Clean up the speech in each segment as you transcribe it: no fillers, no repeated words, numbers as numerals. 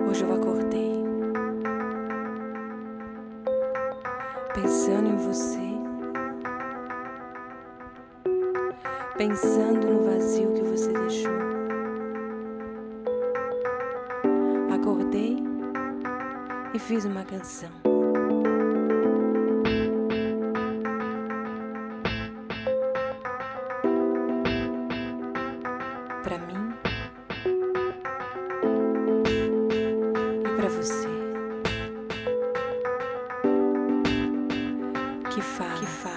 Hoje eu acordei pensando em você, pensando no vazio que você deixou. Acordei e fiz uma canção. Pra mim e pra você, que fala.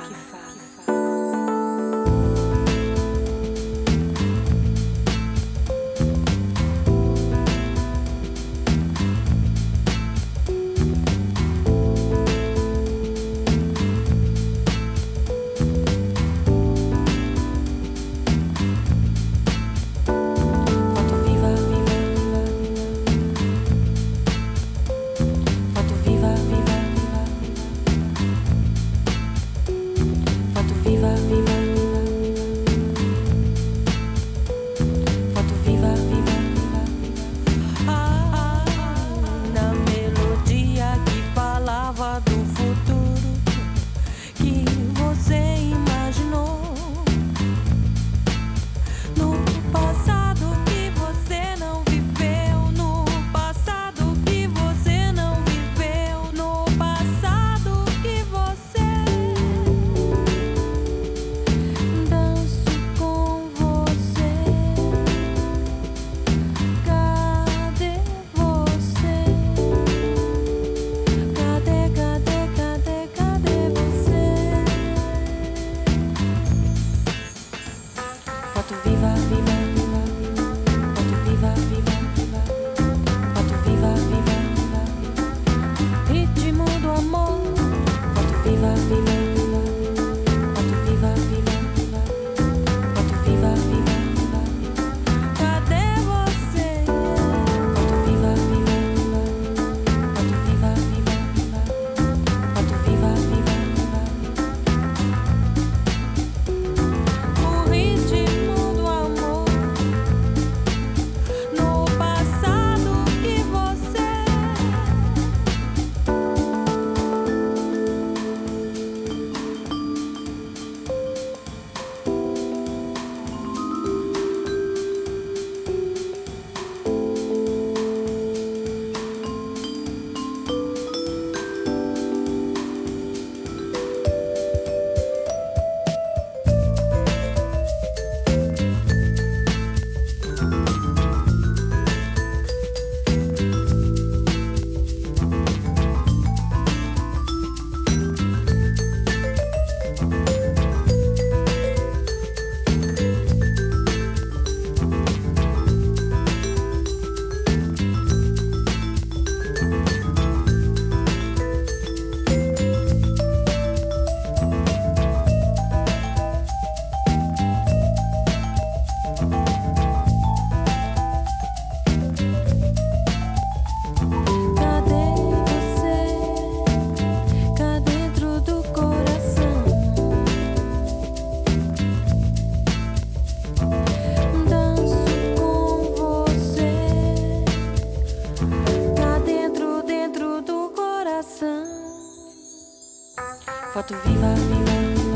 Foto viva, viva, viva.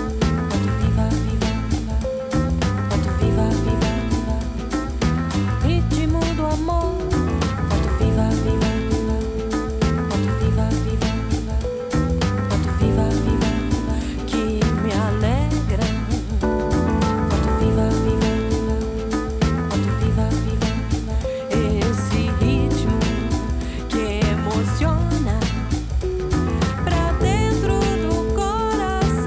Foto viva, viva, viva. Foto viva, viva, viva. Ritmo do amor. Foto viva, viva, viva. Foto viva, viva, viva. Foto viva, viva, viva. Que me alegra. Foto viva, viva, viva. Foto viva, viva, viva. Esse ritmo que emociona. Pra dentro do coração.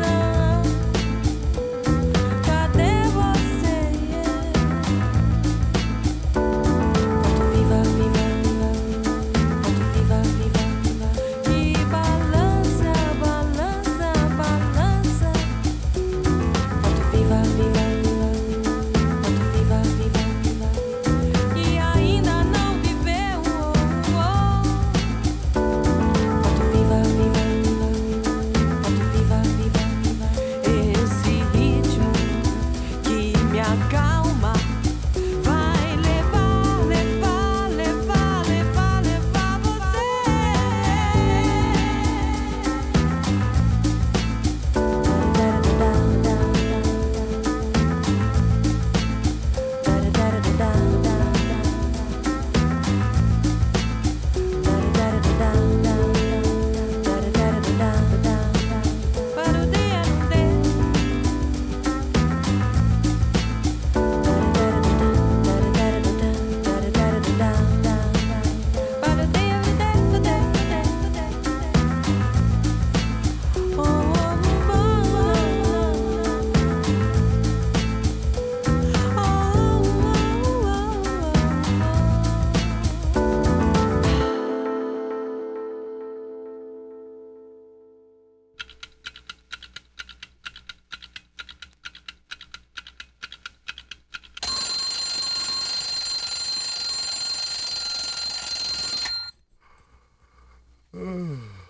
Ah.